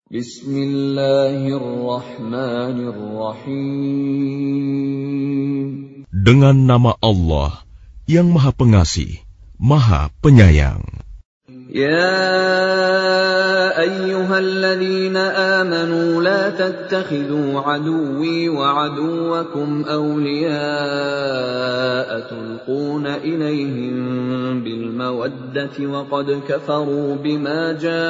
Bismillahirrahmanirrahim. Dengan nama Allah yang Maha Pengasih, Maha Penyayang. يا أيها الذين آمنوا لا تتخذوا عدوي وعدوكم أولياء تلقون إليهم بالمودة وقد كفروا بما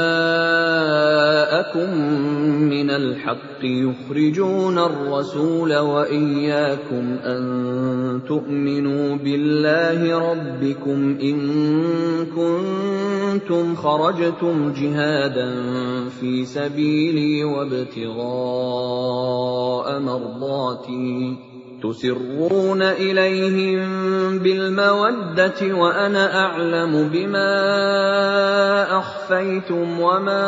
جاءكم من الحق يخرجون الرسول وإياكم أن تؤمنوا بالله ربكم إن كنتم خرجتم جهادا في سبيلي وابتغاء مرضاتي تسرون إليهم بالمودة وأنا أعلم بما أخفيتم وما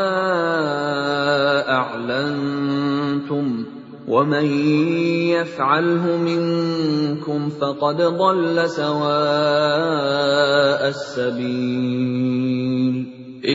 أعلنتم ومن يفعله منكم فقد ضل سواء السبيل.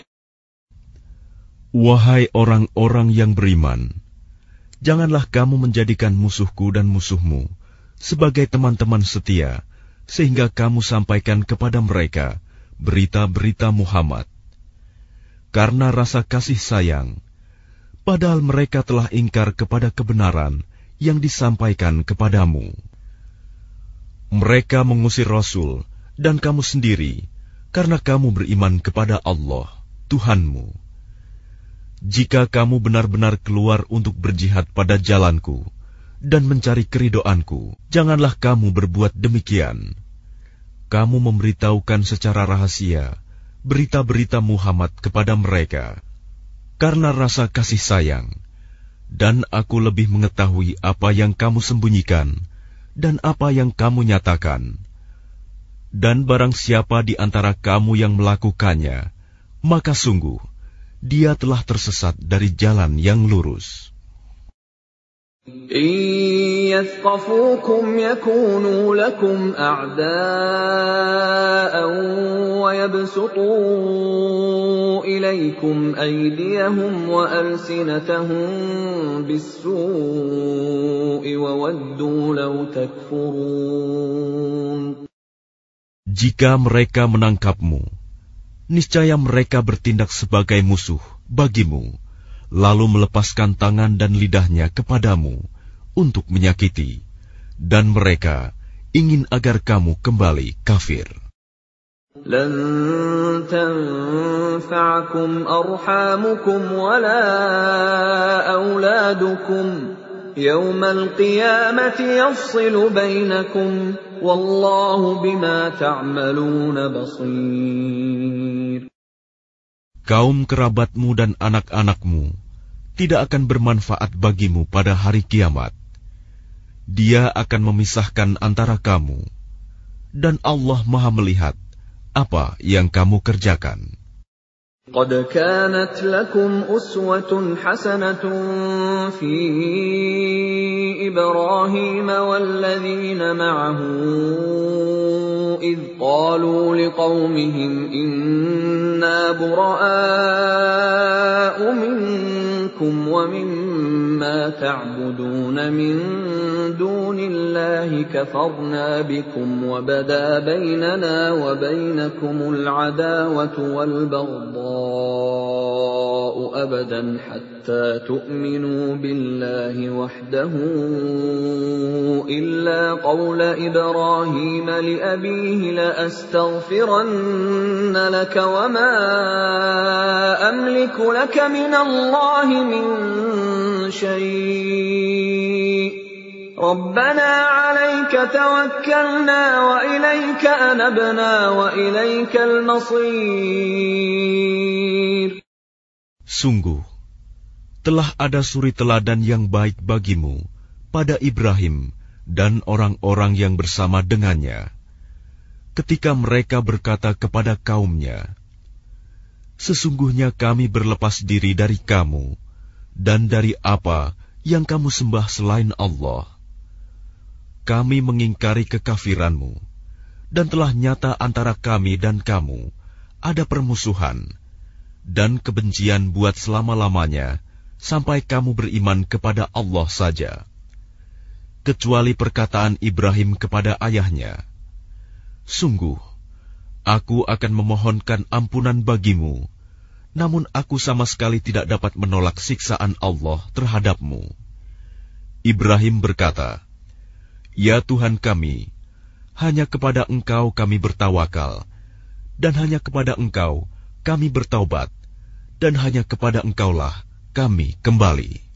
Wahai orang-orang yang beriman, janganlah kamu menjadikan musuhku dan musuhmu sebagai teman-teman setia, sehingga kamu sampaikan kepada mereka berita-berita Muhammad. Karena rasa kasih sayang, padahal mereka telah ingkar kepada kebenaran yang disampaikan kepadamu. Mereka mengusir Rasul dan kamu sendiri, karena kamu beriman kepada Allah, Tuhanmu. Jika kamu benar-benar keluar untuk berjihad pada jalanku dan mencari keridoanku, janganlah kamu berbuat demikian. Kamu memberitahukan secara rahasia berita-berita Muhammad kepada mereka karena rasa kasih sayang, dan aku lebih mengetahui apa yang kamu sembunyikan dan apa yang kamu nyatakan. Dan barang siapa di antara kamu yang melakukannya, maka sungguh dia telah tersesat dari jalan yang lurus. يثقفوكم يكونوا لكم أعداء ويبسطوا إليكم أيديهم وألسنتهم بالسوء وودوا لو تكفرون. Jika mereka menangkapmu, niscaya mereka bertindak sebagai musuh bagimu, lalu melepaskan tangan dan lidahnya kepadamu untuk menyakiti, dan mereka ingin agar kamu kembali kafir. لن تنفعكم أرحامكم ولا أولادكم يوم القيامة يفصل بينكم والله بما تعملون بصير. Kaum kerabatmu dan anak-anakmu tidak akan bermanfaat bagimu pada hari kiamat. Dia akan memisahkan antara kamu, dan Allah Maha melihat apa yang kamu kerjakan. قد كانت لكم أسوة حسنة في إبراهيم والذين معه إذ قالوا لقومهم إنا براء منكم ومما تعبدون من دون الله كفرنا بكم وبدا بيننا وبينكم العداوة والبغضاء أبدا حتى تؤمنوا بالله وحده إلا قول إبراهيم لأبيه لأستغفرن لك وما أملك لك من الله من شيء ربنا عليك توكلنا وإليك أنبنا وإليك المصير. Sungguh, telah ada suri teladan yang baik bagimu pada Ibrahim dan orang-orang yang bersama dengannya, ketika mereka berkata kepada kaumnya, sesungguhnya kami berlepas diri dari kamu dan dari apa yang kamu sembah selain Allah. Kami mengingkari kekafiranmu, dan telah nyata antara kami dan kamu ada permusuhan dan kebencian buat selama-lamanya sampai kamu beriman kepada Allah saja, kecuali perkataan Ibrahim kepada ayahnya, "Sungguh, aku akan memohonkan ampunan bagimu, namun aku sama sekali tidak dapat menolak siksaan Allah terhadapmu." Ibrahim berkata, "Ya Tuhan kami, hanya kepada Engkau kami bertawakal, dan hanya kepada Engkau kami bertaubat, dan hanya kepada Engkaulah kami kembali."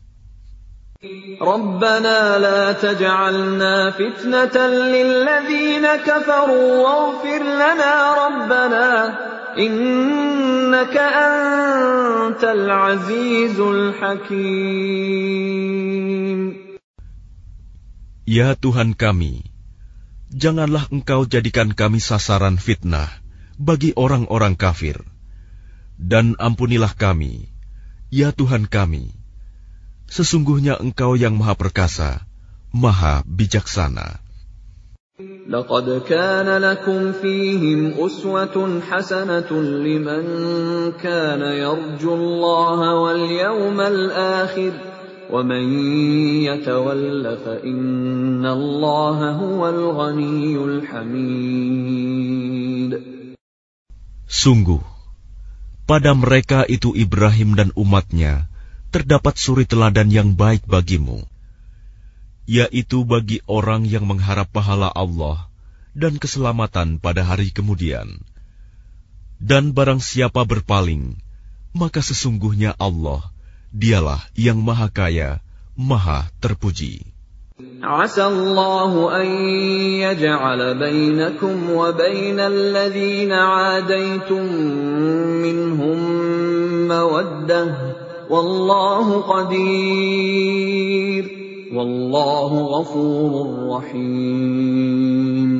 ربنا لا تجعلنا فتنة للذين كفروا واغفر لنا ربنا إنك أنت العزيز الحكيم. Ya Tuhan kami, janganlah Engkau jadikan kami sasaran fitnah bagi orang-orang kafir, dan ampunilah kami, ya Tuhan kami. Sesungguhnya Engkau yang Maha Perkasa, Maha Bijaksana. لقد كان لكم فيهم أسوة حسنة لمن كان يرجو الله واليوم الآخر ومن يتول فإن الله هو الغني الحميد. Sungguh, pada mereka itu Ibrahim dan umatnya terdapat suri teladan yang baik bagimu, yaitu bagi orang yang mengharap pahala Allah dan keselamatan pada hari kemudian. Dan barang siapa berpaling, maka sesungguhnya Allah, Dialah yang Maha Kaya, Maha Terpuji. عسى الله أن يجعل بينكم وبين الذين عاديتم منهم مودة والله قدير والله غفور رحيم.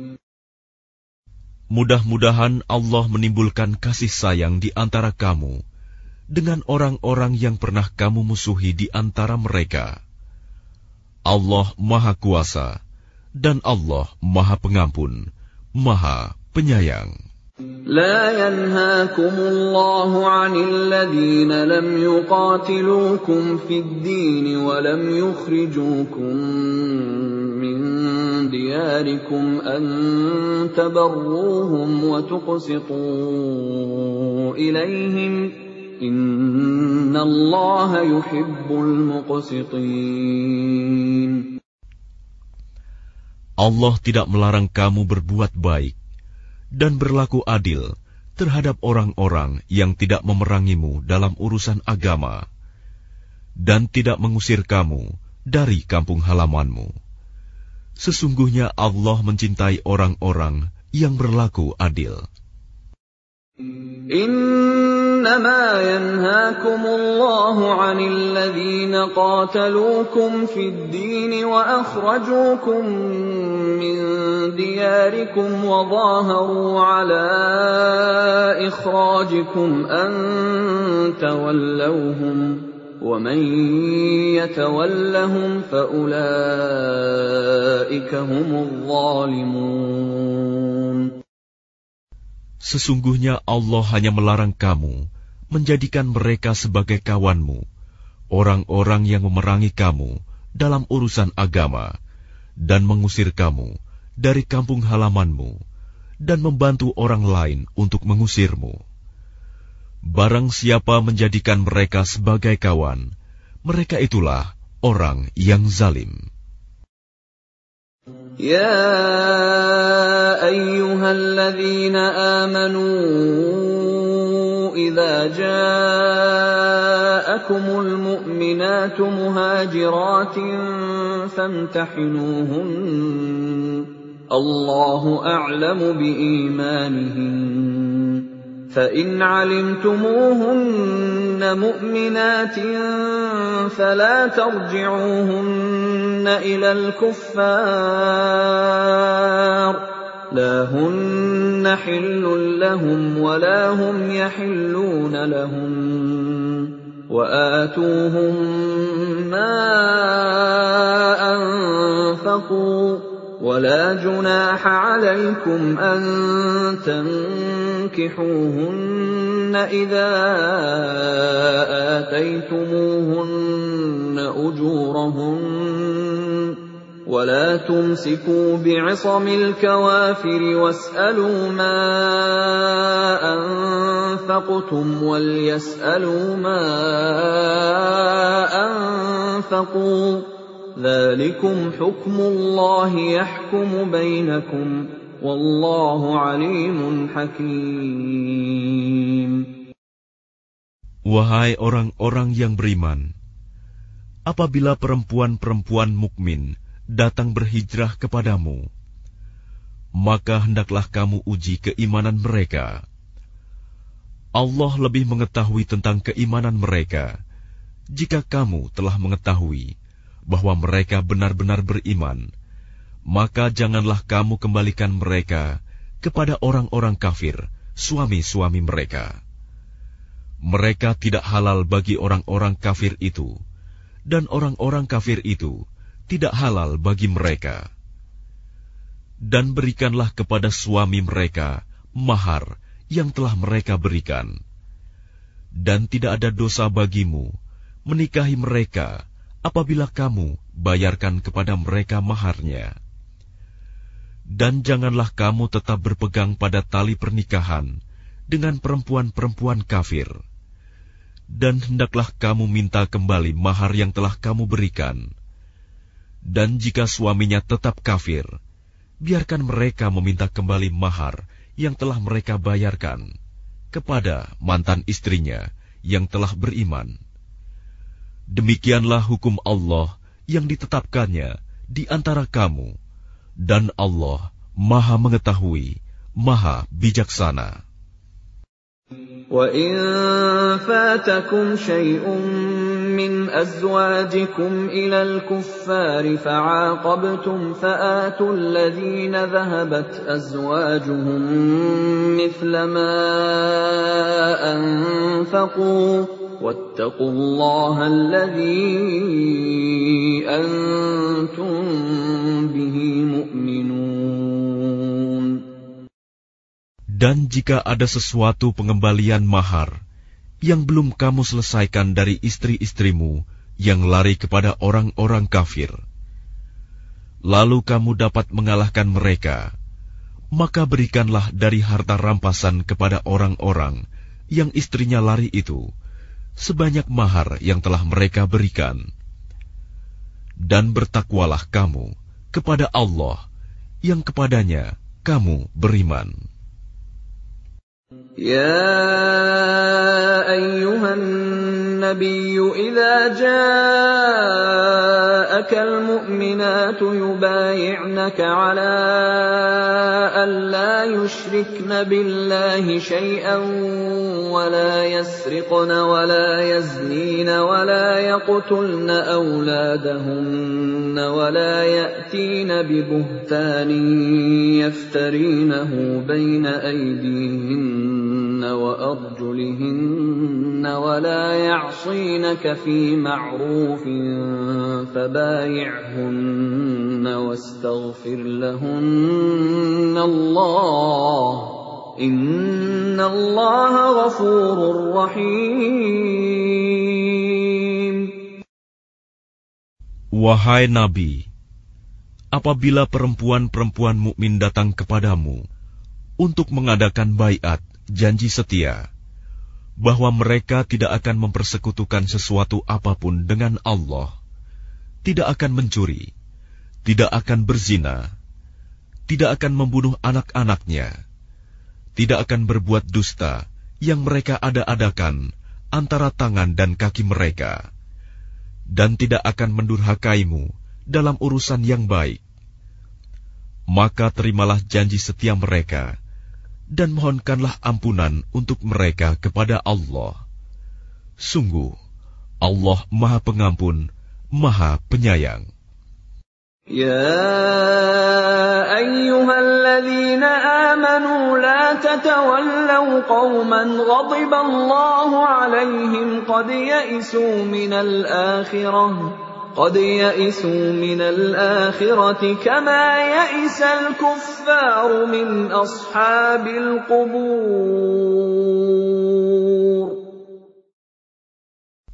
Mudah-mudahan Allah menimbulkan kasih sayang di antara kamu dengan orang-orang yang pernah kamu musuhi di antara mereka. Allah Maha Kuasa dan Allah Maha Pengampun, Maha Penyayang. لا ينهاكم الله عن الذين لم يقاتلوكم في الدين ولم يخرجوكم من دياركم أن تبروهم وتقسطوا إليهم إن الله يحب المقسطين. Allah tidak melarang kamu berbuat baik dan berlaku adil terhadap orang-orang yang tidak memerangimu dalam urusan agama dan tidak mengusir kamu dari kampung halamanmu. Sesungguhnya Allah mencintai orang-orang yang berlaku adil. إنما ينهاكم الله عن الذين قاتلوكم في الدين وأخرجوكم من دياركم وظاهروا على إخراجكم أن تولوهم ومن يتولهم فأولئك هم الظالمون. Sesungguhnya Allah hanya melarang kamu menjadikan mereka sebagai kawanmu, orang-orang yang memerangi kamu dalam urusan agama, dan mengusir kamu dari kampung halamanmu, dan membantu orang lain untuk mengusirmu. Barang siapa menjadikan mereka sebagai kawan, mereka itulah orang yang zalim. يا أيها الذين آمنوا إذا جاءكم المؤمنات مهاجرات فامتحنوهن الله أعلم بإيمانهن فإن علمتموهن مؤمنات فلا ترجعوهن إلى الكفار لا هن حل لهم ولا هم يحلون لهم وآتوهم ما أنفقوا ولا جناح عليكم أن تنكحوهن إذا آتيتموهن أجورهن ولا تمسكوا بعصم الكوافر واسألوا ما أنفقتم وليسألوا ما أنفقوا ذلكم حكم الله يحكم بينكم والله عليم حكيم. Wahai orang-orang yang beriman, apabila perempuan-perempuan mukmin datang berhijrah kepadamu, maka hendaklah kamu uji keimanan mereka. Allah lebih mengetahui tentang keimanan mereka jika kamu telah mengetahui bahwa mereka benar-benar beriman, maka janganlah kamu kembalikan mereka kepada orang-orang kafir, suami-suami mereka. Mereka tidak halal bagi orang-orang kafir itu, dan orang-orang kafir itu tidak halal bagi mereka. Dan berikanlah kepada suami mereka mahar yang telah mereka berikan. Dan tidak ada dosa bagimu menikahi mereka apabila kamu bayarkan kepada mereka maharnya. Dan janganlah kamu tetap berpegang pada tali pernikahan dengan perempuan-perempuan kafir. Dan hendaklah kamu minta kembali mahar yang telah kamu berikan. Dan jika suaminya tetap kafir, biarkan mereka meminta kembali mahar yang telah mereka bayarkan kepada mantan istrinya yang telah beriman. Demikianlah hukum Allah yang ditetapkannya di antara kamu, dan Allah Maha Mengetahui, Maha Bijaksana. وَإِن فَاتَكُمْ شَيْءٌ مِّنْ أَزْوَاجِكُمْ إِلَى الْكُفَّارِ فَعَاقَبْتُمْ فَآتُوا الَّذِينَ ذَهَبَتْ أَزْوَاجُهُم مِّثْلَ مَا أَنفَقُوا وَاتَّقُوا اللَّهَ الَّذِي أَنتُم بِهِ مُؤْمِنُونَ. Dan jika ada sesuatu pengembalian mahar yang belum kamu selesaikan dari istri-istrimu yang lari kepada orang-orang kafir, lalu kamu dapat mengalahkan mereka, maka berikanlah dari harta rampasan kepada orang-orang yang istrinya lari itu sebanyak mahar yang telah mereka berikan. Dan bertakwalah kamu kepada Allah yang kepadanya kamu beriman. يا أيها النبي إذا جاءك المؤمنات يبايعنك على أن لا يشركن بالله شيئا ولا يسرقن ولا يزنين ولا يقتلن أولادهن ولا يأتين ببهتان يفترينه بين أيديهن وأرجلهن ولا يعصينك في معروف فبايعهن واستغفر لهن الله إن الله غفور رحيم. Wahai Nabi, apabila perempuan-perempuan mukmin datang kepadamu untuk mengadakan baiat, janji setia, bahwa mereka tidak akan mempersekutukan sesuatu apapun dengan Allah, tidak akan mencuri, tidak akan berzina, tidak akan membunuh anak-anaknya, tidak akan berbuat dusta yang mereka ada-adakan antara tangan dan kaki mereka, dan tidak akan mendurhakaimu dalam urusan yang baik, maka terimalah janji setia mereka, dan mohonkanlah ampunan untuk mereka kepada Allah. Sungguh, Allah Maha Pengampun, Maha Penyayang. يا أيها الذين آمنوا لا تتولوا قوما غضب الله عليهم قد يئسوا من الآخرة كما يئس الكفار من أصحاب القبور.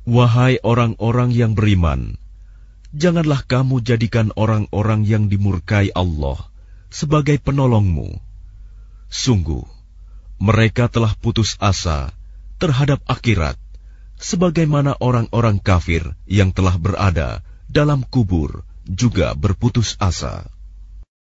Wahai orang-orang yang beriman, janganlah kamu jadikan orang-orang yang dimurkai Allah sebagai penolongmu. Sungguh, mereka telah putus asa terhadap akhirat, sebagaimana orang-orang kafir yang telah berada dalam kubur juga berputus asa.